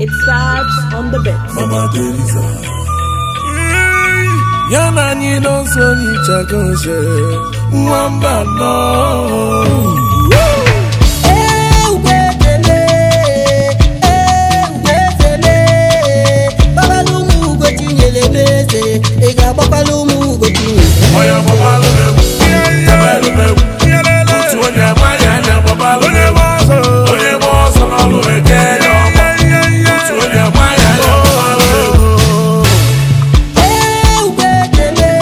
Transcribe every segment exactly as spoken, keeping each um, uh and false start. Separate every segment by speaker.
Speaker 1: It starts on the bit.
Speaker 2: Mama Teresa. Yana ni no so ni chakoshe. Mwamba no.
Speaker 3: Ega babalu mu go tinye.
Speaker 2: Oya babalu me. Babalu me. Utu onya maya na babalu me. Oye boso na lu eke yo. Utu onya maya na babalu me.
Speaker 3: Eh ubetele.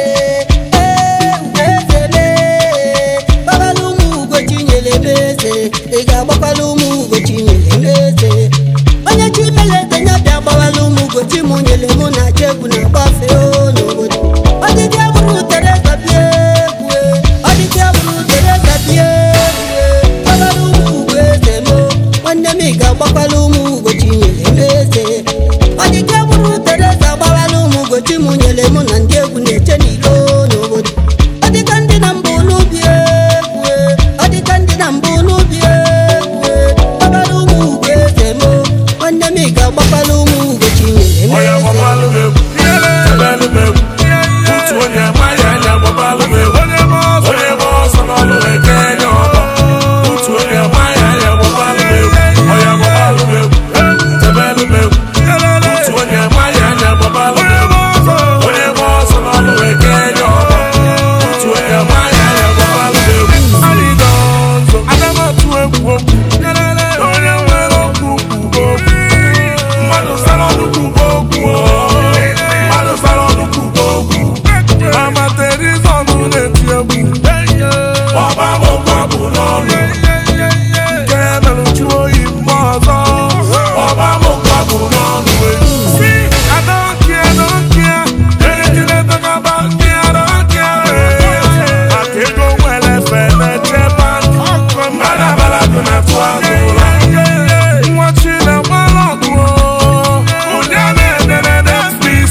Speaker 3: Eh ubetele. Babalu mu go tinye lebeze. Ega babalu mu go tinye lebeze. Onya chimele tenya bia babalu mu go timunye le mu na chebu na bafe o no go. Odi dia buru Teresa biekwe. Odi dia buru Teresa biekwe. Babalu mu go ezemo. Wanda miga babalu mu go tinye lebeze. Odi dia buru Teresa babalu mu go timunye le mu na ndiegu ne chenilo no go. Odi kandi na mbulu biekwe. Odi kandi na mbulu biekwe. Babalu mu go ezemo. Wanda miga babalu mu go tinye lebeze.
Speaker 2: Oya babalu me. Babalu me. Utu onya maya na babalu me. Oye boso na lu eke yo. Utu onya maya na babalu me. Oya babalu me. Babalu me. Utu onya maya na babalu me. Oye boso na lu eke yo. Utu onya maya na babalu me. Ali donzo adama tuwe kuoku. Oye welo kuku oku. Manu salonu kuku oku. Manu salonu kuku oku. Mama Teresa nu ne tiabu. Baba mo kwabu nonu. Kena luchuo imozo. Baba mo kwabu nonu. See, I don't care, I don't care. Anything they talk about me, I don't care. I can't go well if I let you back. Bala bala do not want to. Watching the ball go. Unyane nene next piece.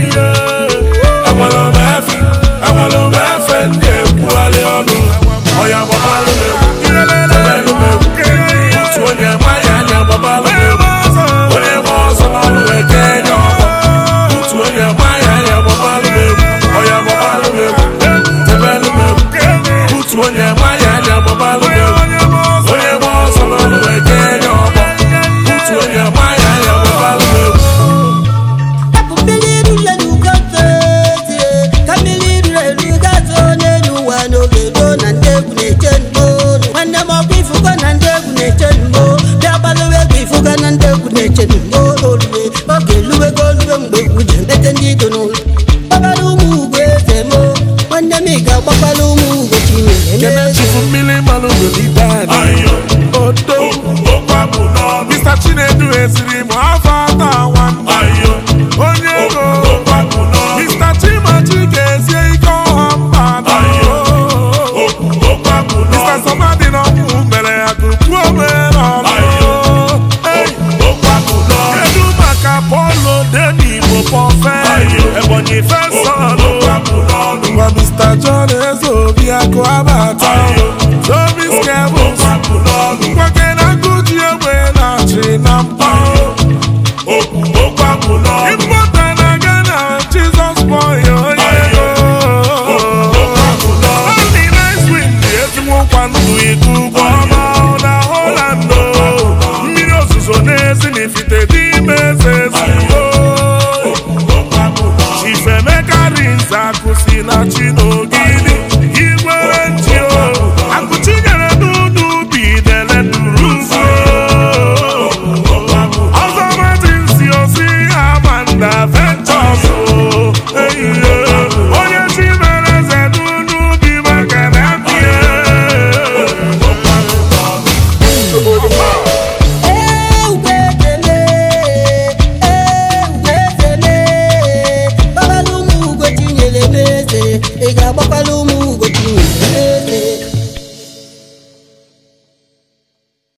Speaker 2: I wanna laugh, I wanna laugh and get puale onu. Oya babalu me, babalu me. Utu onya maya na babalu me. Oye boso na lu eke yo. Utu onya maya na babalu me. Oya babalu me, babalu me. Utu onya maya na babalu me. Oye boso na lu eke yo. Utu onya maya na babalu me. Kena chifu mili malu goli dad. Ayo, odo, okwabu no. Mister Chinedu esiri mo afata one. Ayo, onyego, okwabu no. Mister Chimachike esie iko hamba. Ayo, okwabu no. Mister Somadi no mbele akuku omero. Ayo, okwabu no. Kedu maka polo deni mo pofe. Ayo, ebonyi fesolo. Okwabu no. Wa Mister John Ezo biako aba.